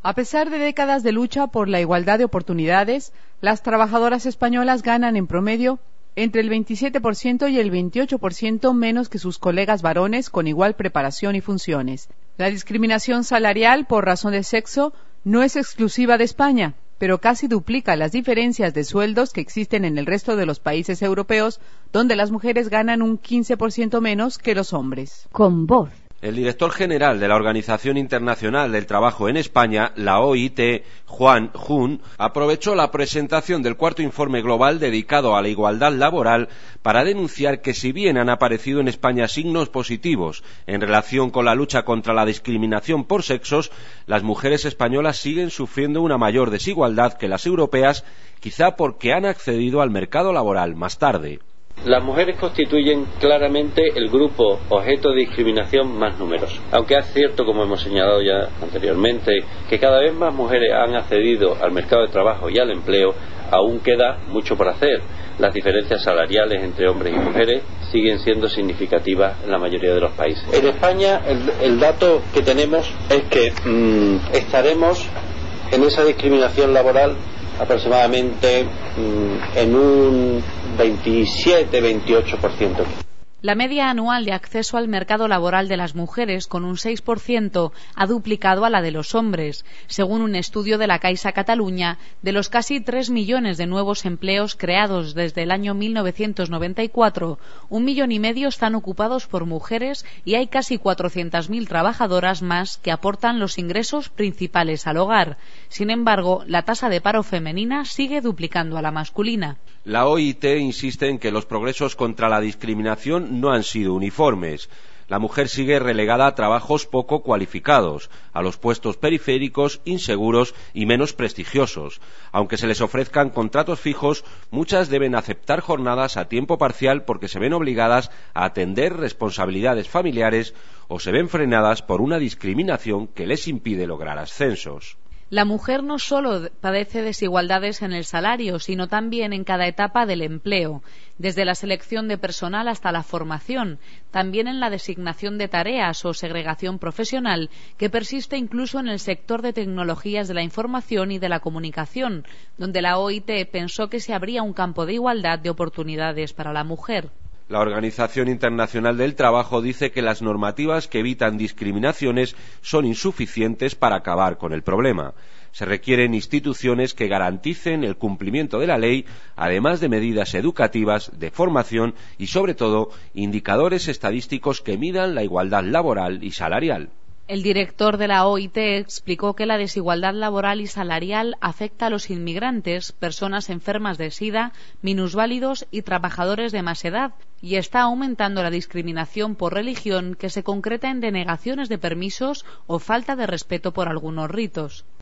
A pesar de décadas de lucha por la igualdad de oportunidades, las trabajadoras españolas ganan en promedio entre el 27% y el 28% menos que sus colegas varones con igual preparación y funciones. La discriminación salarial por razón de sexo no es exclusiva de España, pero casi duplica las diferencias de sueldos que existen en el resto de los países europeos, donde las mujeres ganan un 15% menos que los hombres. Con Voz. El director general de la Organización Internacional del Trabajo en España, la OIT, Juan Jun, aprovechó la presentación del cuarto informe global dedicado a la igualdad laboral para denunciar que si bien han aparecido en España signos positivos en relación con la lucha contra la discriminación por sexos, las mujeres españolas siguen sufriendo una mayor desigualdad que las europeas, quizá porque han accedido al mercado laboral más tarde. Las mujeres constituyen claramente el grupo objeto de discriminación más numeroso. Aunque es cierto, como hemos señalado ya anteriormente, que cada vez más mujeres han accedido al mercado de trabajo y al empleo, aún queda mucho por hacer. Las diferencias salariales entre hombres y mujeres siguen siendo significativas en la mayoría de los países. En España el dato que tenemos es que estaremos en esa discriminación laboral aproximadamente en un 27-28%. La media anual de acceso al mercado laboral de las mujeres, con un 6%, ha duplicado a la de los hombres. Según un estudio de la Caixa Catalunya, de los casi 3 millones de nuevos empleos creados desde el año 1994, 1,5 millones están ocupados por mujeres y hay casi 400.000 trabajadoras más que aportan los ingresos principales al hogar. Sin embargo, la tasa de paro femenina sigue duplicando a la masculina. La OIT insiste en que los progresos contra la discriminación no han sido uniformes. La mujer sigue relegada a trabajos poco cualificados, a los puestos periféricos, inseguros y menos prestigiosos. Aunque se les ofrezcan contratos fijos, muchas deben aceptar jornadas a tiempo parcial porque se ven obligadas a atender responsabilidades familiares o se ven frenadas por una discriminación que les impide lograr ascensos. La mujer no solo padece desigualdades en el salario, sino también en cada etapa del empleo, desde la selección de personal hasta la formación, también en la designación de tareas o segregación profesional, que persiste incluso en el sector de tecnologías de la información y de la comunicación, donde la OIT pensó que se abría un campo de igualdad de oportunidades para la mujer. La Organización Internacional del Trabajo dice que las normativas que evitan discriminaciones son insuficientes para acabar con el problema. Se requieren instituciones que garanticen el cumplimiento de la ley, además de medidas educativas, de formación y, sobre todo, indicadores estadísticos que midan la igualdad laboral y salarial. El director de la OIT explicó que la desigualdad laboral y salarial afecta a los inmigrantes, personas enfermas de SIDA, minusválidos y trabajadores de más edad, y está aumentando la discriminación por religión, que se concreta en denegaciones de permisos o falta de respeto por algunos ritos.